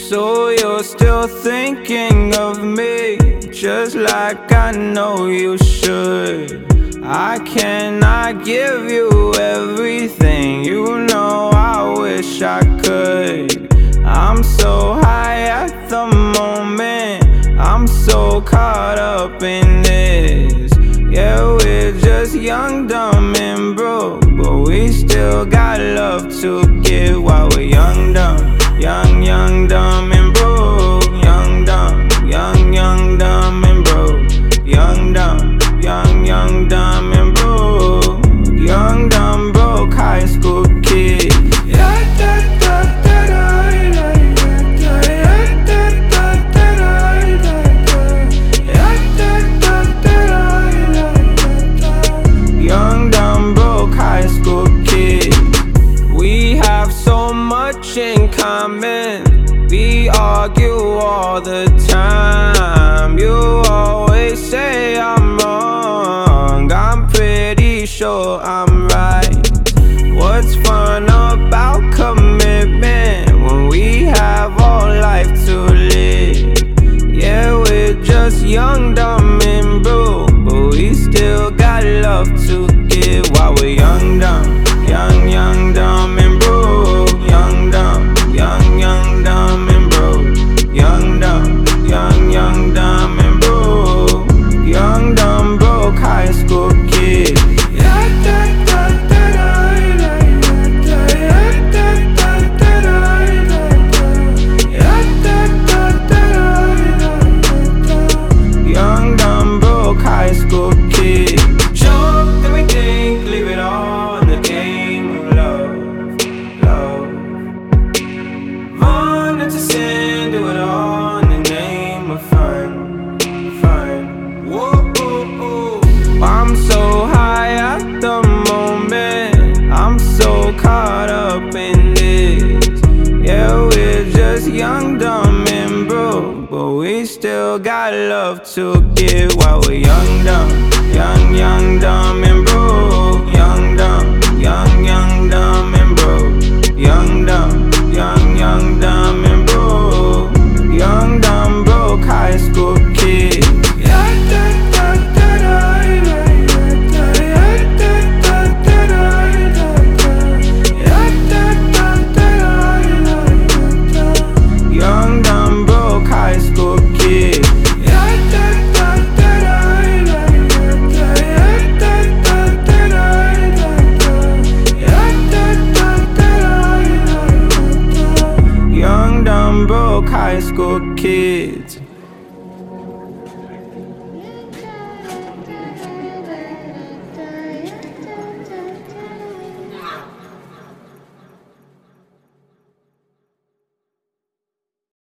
So you're still thinking of me, just like I know you should. I cannot give you everything, you know I wish I could. I'm so high at the moment, I'm so caught up in this. Yeah, we're just young, dumb, and broke, but we still got love to give while we're young, dumb. Young, dumb, and broke. Young, dumb, dumb, and broke. Young, dumb, dumb, and broke. Young, dumb, broke high school kid. Young, dumb, broke high school kid. We have so much in common. We argue all the time. You always say I'm wrong, I'm pretty sure I'm right. What's fun about commitment when we have all life to live? Yeah, we're just young, dumb, and broke, but we still got love to give while we're young, dumb. Young, dumb, and broke. Young, dumb, dumb, and broke. Young, dumb, dumb, and broke. Young, dumb, broke high school kid. Young, dumb, broke high school kid. Sure, everything, leave it all in the game of love. Run into sin, do it all in the name of fun. Whoa, oh. I'm so high at the moment, I'm so caught up in this. Yeah, we're just young, dumb, and broke, but we still got love to give while we're young, dumb. Young, dumb, and broke. Young, dumb, dumb, and broke. Young, dumb, dumb, and broke. Young, dumb, broke high school kid. Young, dumb, broke high school kid. Young, dumb, broke high school kids.